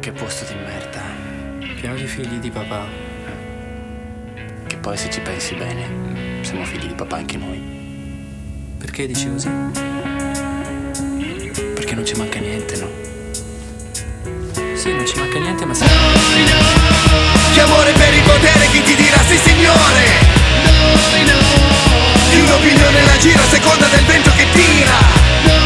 Che posto di merda. Pieno di figli di papà. Che poi se ci pensi bene, siamo figli di papà anche noi. Perché dici così? Perché non ci manca niente, no? Sì, non ci manca niente, ma Che amore per il potere, chi ti dirà sì signore? Chi un'opinione la gira a seconda del vento che tira.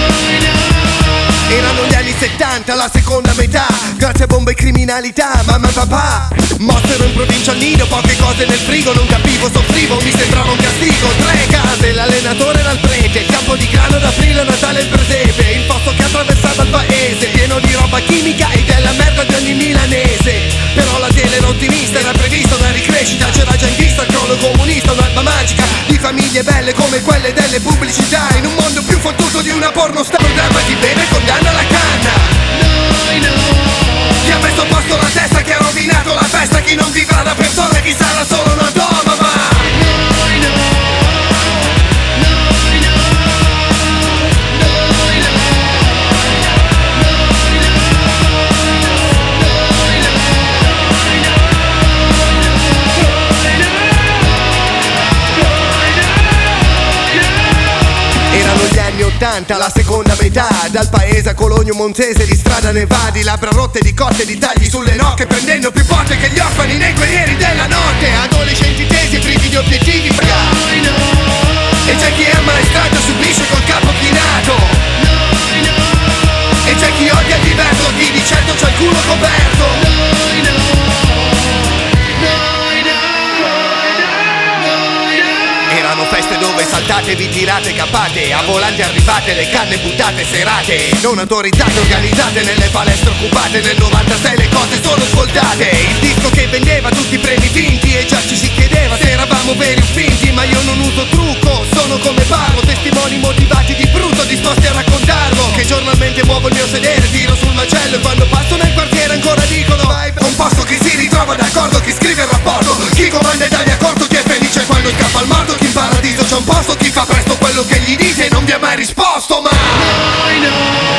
Erano gli anni 70, la seconda metà. Grazie a bomba e criminalità, mamma e papà mossero in provincia al nido, poche cose nel frigo. Non capivo, soffrivo, mi sembrava un castigo. 3 case, l'allenatore era il prete, il campo di grano da aprile, Natale e il presepe, il posto che attraversava il paese, pieno di roba chimica e della merda di ogni milanese. Però la tele era ottimista, era prevista una ricrescita, c'era già in vista il crollo comunista, un'alba magica di famiglie belle come quelle delle pubblicità, in un mondo più fottuto di una pornostar. Programma chi beve e condanna la canna. Chi ha messo a posto la testa, che ha rovinato la festa, chi non vivrà da persona, chi sarà solo una autonoma. Erano gli anni 80, la seconda metà, dal paese a Cologno Monzese, di strada Nevadi, labbra rotte di cotte, di tagli sulle nocche, prendendo più botte che gli orfani nei guerrieri della notte. Adolescenti tesi e privi di obiettivi, e c'è chi è ammaestrato, subisce col capo chinato, e c'è chi odia il diverso, chi di certo c'ha il culo coperto. Erano feste dove saltate, vi tirate, cappate, a volante arrivate, le canne buttate, serate non autorizzate, organizzate nelle palestre occupate. Nel 96 le cose sono svoltate, il disco che vendeva tutti i premi vinti, e già ci si chiedeva se eravamo veri o finti. Ma io non uso trucco, sono come parlo, testimoni motivati di brutto, disposti a raccontarlo, che giornalmente muovo il mio sedere, tiro sul macello, e quando passo nel quartiere ancora dicono un posto che si ritrova d'accordo, chi scrive il rapporto, chi comanda i tagli a corto, chi è felice quando scappa al morto, chi in paradiso c'è un posto, chi fa presto quello che gli dite e non vi ha mai risposto, ma